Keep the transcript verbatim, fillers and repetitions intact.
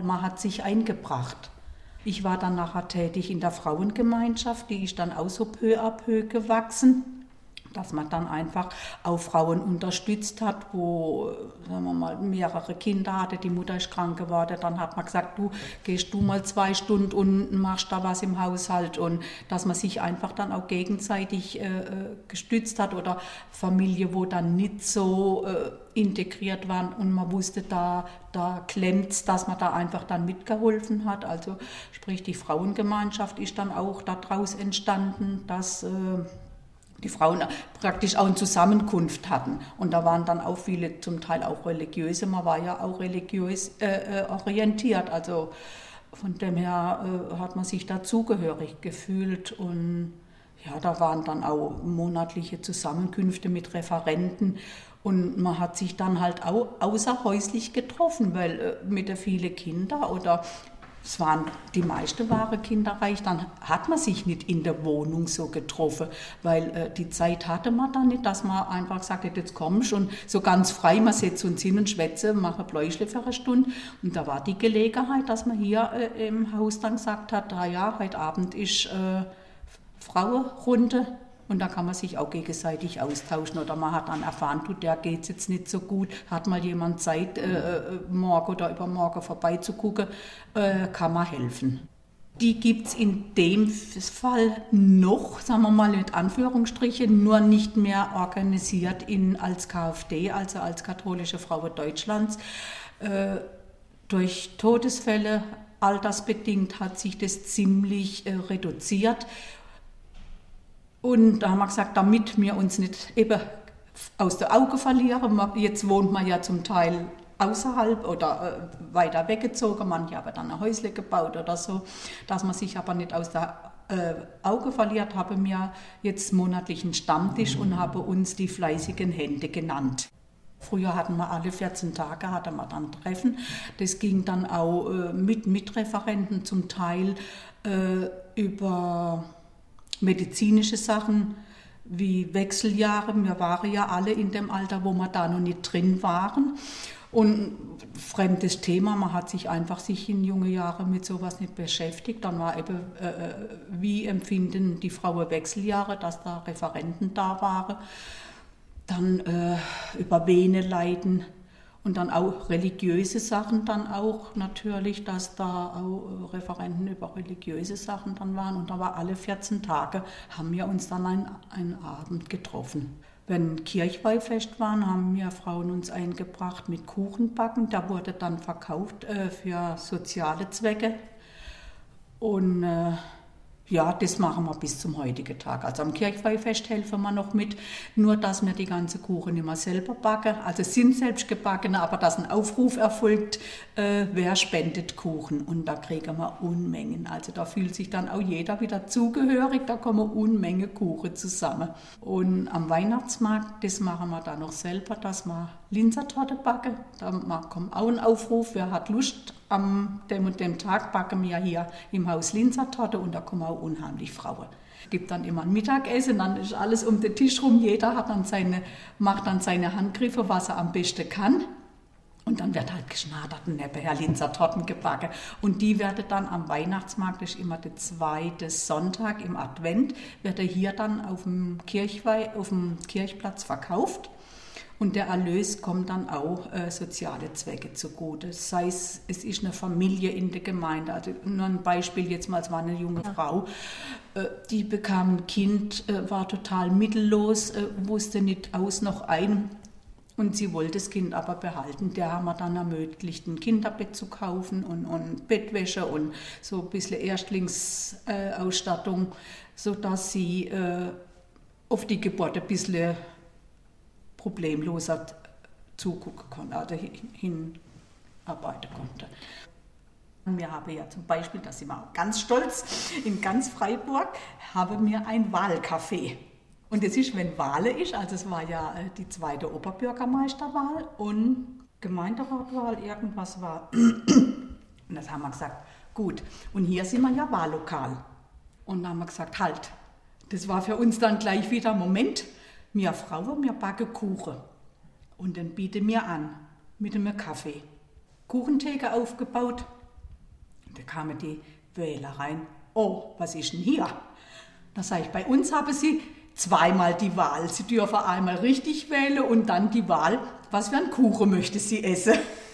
man hat sich eingebracht. Ich war dann nachher tätig in der Frauengemeinschaft, die ist dann auch so peu à peu gewachsen, dass man dann einfach auch Frauen unterstützt hat, wo, sagen wir mal, mehrere Kinder hatte, die Mutter ist krank geworden, dann hat man gesagt, du gehst du mal zwei Stunden und machst da was im Haushalt, und dass man sich einfach dann auch gegenseitig äh, gestützt hat, oder Familie, wo dann nicht so äh, integriert waren und man wusste, da, da klemmt's, dass man da einfach dann mitgeholfen hat. Also sprich, die Frauengemeinschaft ist dann auch daraus entstanden, dass äh, die Frauen praktisch auch eine Zusammenkunft hatten. Und da waren dann auch viele, zum Teil auch religiöse, man war ja auch religiös äh, orientiert. Also von dem her äh, hat man sich da zugehörig gefühlt. Und ja, da waren dann auch monatliche Zusammenkünfte mit Referenten. Und man hat sich dann halt auch außerhäuslich getroffen, weil äh, mit den vielen Kindern oder es waren, die meisten waren kinderreich, dann hat man sich nicht in der Wohnung so getroffen, weil äh, die Zeit hatte man dann nicht, dass man einfach gesagt hat, jetzt kommst und so ganz frei, man setzt uns hin und schwätze, machen Bläuchle für eine Stunde. Und da war die Gelegenheit, dass man hier äh, im Haus dann gesagt hat, ah ja, heute Abend ist äh, Frauenrunde. Und da kann man sich auch gegenseitig austauschen. Oder man hat dann erfahren, du, der geht es jetzt nicht so gut. Hat mal jemand Zeit, äh, morgen oder übermorgen vorbeizugucken, äh, kann man helfen. Die gibt es in dem Fall noch, sagen wir mal mit Anführungsstrichen, nur nicht mehr organisiert in, als K F D, also als Katholische Frauen Deutschlands. Äh, durch Todesfälle, altersbedingt, hat sich das ziemlich äh, reduziert. Und da haben wir gesagt, damit wir uns nicht eben aus den Augen verlieren, jetzt wohnt man ja zum Teil außerhalb oder äh, weiter weggezogen, manche haben dann ein Häusle gebaut oder so, dass man sich aber nicht aus den äh, Augen verliert, haben wir jetzt monatlichen Stammtisch und haben uns die fleißigen Hände genannt. Früher hatten wir alle vierzehn Tage, hatten wir dann Treffen. Das ging dann auch äh, mit Mitreferenten zum Teil äh, über medizinische Sachen wie Wechseljahre. Wir waren ja alle in dem Alter, wo wir da noch nicht drin waren. Und fremdes Thema, man hat sich einfach sich in jungen Jahren mit sowas nicht beschäftigt. Dann war eben, äh, wie empfinden die Frauen Wechseljahre, dass da Referenten da waren. Dann äh, über Veneleiden. Und dann auch religiöse Sachen dann auch natürlich, dass da auch Referenten über religiöse Sachen dann waren. Und da war alle vierzehn Tage, haben wir uns dann ein, einen Abend getroffen. Wenn Kirchweihfest waren, haben wir Frauen uns eingebracht mit Kuchenbacken. Der wurde dann verkauft äh, für soziale Zwecke. Und äh, ja, das machen wir bis zum heutigen Tag. Also am Kirchweihfest helfen wir noch mit, nur dass wir die ganze Kuchen immer selber backen. Also es sind selbst gebacken, aber dass ein Aufruf erfolgt, äh, wer spendet Kuchen. Und da kriegen wir Unmengen. Also da fühlt sich dann auch jeder wieder zugehörig, da kommen Unmengen Kuchen zusammen. Und am Weihnachtsmarkt, das machen wir dann noch selber, dass wir Linzertorte backen. Da kommt auch ein Aufruf, wer hat Lust. Am dem und dem Tag backen wir hier im Haus Linzertorte und da kommen auch unheimlich Frauen. Es gibt dann immer ein Mittagessen, dann ist alles um den Tisch rum, jeder hat dann seine, macht dann seine Handgriffe, was er am besten kann. Und dann wird halt geschnadert und nebenher Linzertorten gebacken. Und die werden dann am Weihnachtsmarkt, das ist immer der zweite Sonntag im Advent, wird er hier dann auf dem Kirchweih, auf dem Kirchplatz verkauft. Und der Erlös kommt dann auch äh, soziale Zwecke zugute. Sei es, es ist eine Familie in der Gemeinde. Also nur ein Beispiel, jetzt mal, es war eine junge ja. Frau, äh, die bekam ein Kind, äh, war total mittellos, äh, wusste nicht aus noch ein. Und sie wollte das Kind aber behalten. Der haben wir dann ermöglicht, ein Kinderbett zu kaufen und, und Bettwäsche und so ein bisschen Erstlingsausstattung, äh, sodass sie äh, auf die Geburt ein bisschen problemloser zugucken konnte, also hinarbeiten konnte. Wir haben ja zum Beispiel, da sind wir auch ganz stolz, in ganz Freiburg haben wir ein Wahlcafé. Und das ist, wenn Wahlen ist, also es war ja die zweite Oberbürgermeisterwahl und Gemeinderatwahl, irgendwas war. Und das haben wir gesagt, gut, und hier sind wir ja Wahllokal. Und dann haben wir gesagt, halt, das war für uns dann gleich wieder, Moment, wir Frauen, wir backen Kuchen. Und dann bieten wir an, mit einem Kaffee. Kuchentheke aufgebaut, kamen die Wähler rein. Oh, was ist denn hier? Da sage ich, bei uns haben sie zweimal die Wahl. Sie dürfen einmal richtig wählen und dann die Wahl, was für einen Kuchen möchte sie essen.